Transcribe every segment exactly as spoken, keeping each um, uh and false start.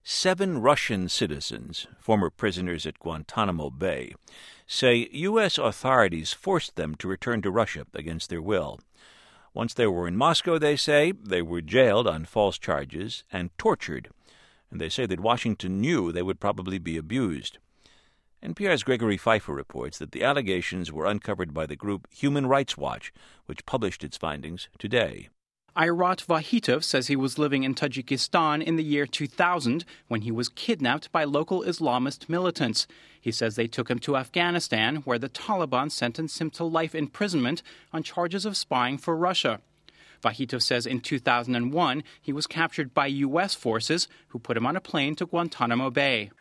Seven Russian citizens, former prisoners at Guantanamo Bay, say U S authorities forced them to return to Russia against their will. Once they were in Moscow, they say, they were jailed on false charges and tortured, and they say that Washington knew they would probably be abused. N P R's Gregory Pfeiffer reports that the allegations were uncovered by the group Human Rights Watch, which published its findings today. Ayrat Vahitov says he was living in Tajikistan in the year two thousand when he was kidnapped by local Islamist militants. He says they took him to Afghanistan, where the Taliban sentenced him to life imprisonment on charges of spying for Russia. Vahitov says in two thousand one he was captured by U S forces who put him on a plane to Guantanamo Bay.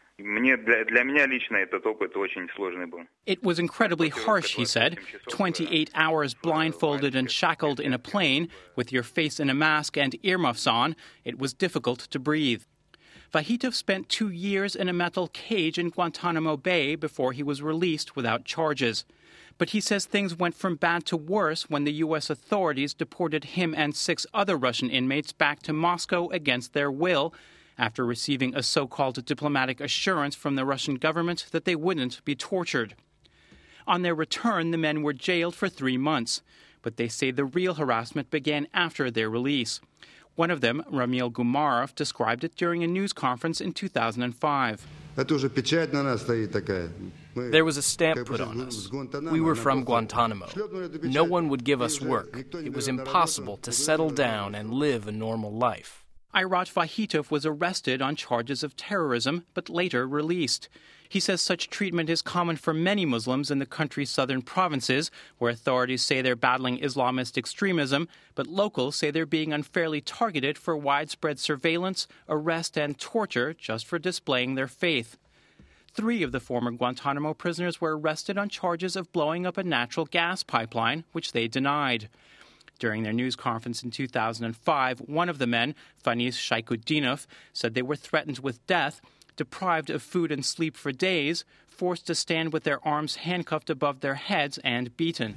It was incredibly harsh, he said. twenty-eight hours blindfolded and shackled in a plane, with your face in a mask and earmuffs on. It was difficult to breathe. Vahitov spent two years in a metal cage in Guantanamo Bay before he was released without charges. But he says things went from bad to worse when the U S authorities deported him and six other Russian inmates back to Moscow against their will, after receiving a so-called diplomatic assurance from the Russian government that they wouldn't be tortured. On their return, the men were jailed for three months, but they say the real harassment began after their release. One of them, Ramil Gumarov, described it during a news conference in two thousand five. There was a stamp put on us. We were from Guantanamo. No one would give us work. It was impossible to settle down and live a normal life. Ayrat Vahitov was arrested on charges of terrorism, but later released. He says such treatment is common for many Muslims in the country's southern provinces, where authorities say they're battling Islamist extremism, but locals say they're being unfairly targeted for widespread surveillance, arrest, and torture just for displaying their faith. Three of the former Guantanamo prisoners were arrested on charges of blowing up a natural gas pipeline, which they denied. During their news conference in two thousand five, one of the men, Fanis Shaikutdinov, said they were threatened with death, deprived of food and sleep for days, forced to stand with their arms handcuffed above their heads, and beaten.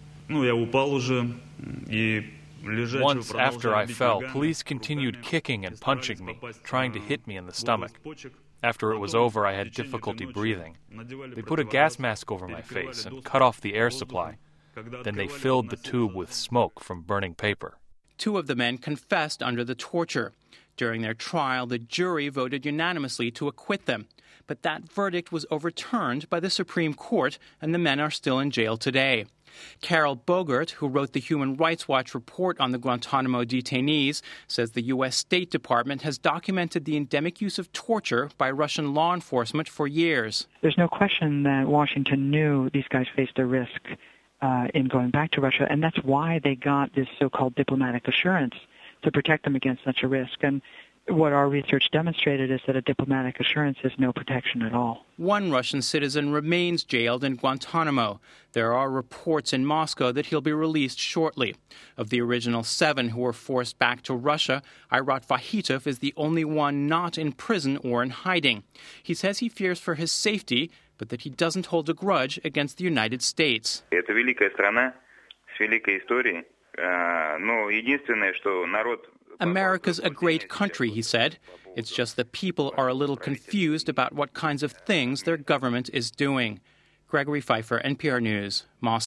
Once after I fell, police continued kicking and punching me, trying to hit me in the stomach. After it was over, I had difficulty breathing. They put a gas mask over my face and cut off the air supply. Then they filled the tube with smoke from burning paper. Two of the men confessed under the torture. During their trial, the jury voted unanimously to acquit them. But that verdict was overturned by the Supreme Court, and the men are still in jail today. Carol Bogert, who wrote the Human Rights Watch report on the Guantanamo detainees, says the U S State Department has documented the endemic use of torture by Russian law enforcement for years. There's no question that Washington knew these guys faced a risk Uh, in going back to Russia, and that's why they got this so-called diplomatic assurance to protect them against such a risk. And what our research demonstrated is that a diplomatic assurance is no protection at all. One Russian citizen remains jailed in Guantanamo. There are reports in Moscow that he'll be released shortly. Of the original seven who were forced back to Russia, Ayrat Vahitov is the only one not in prison or in hiding. He says he fears for his safety, but that he doesn't hold a grudge against the United States. America's a great country, he said. It's just that people are a little confused about what kinds of things their government is doing. Gregory Pfeiffer, N P R News, Moscow.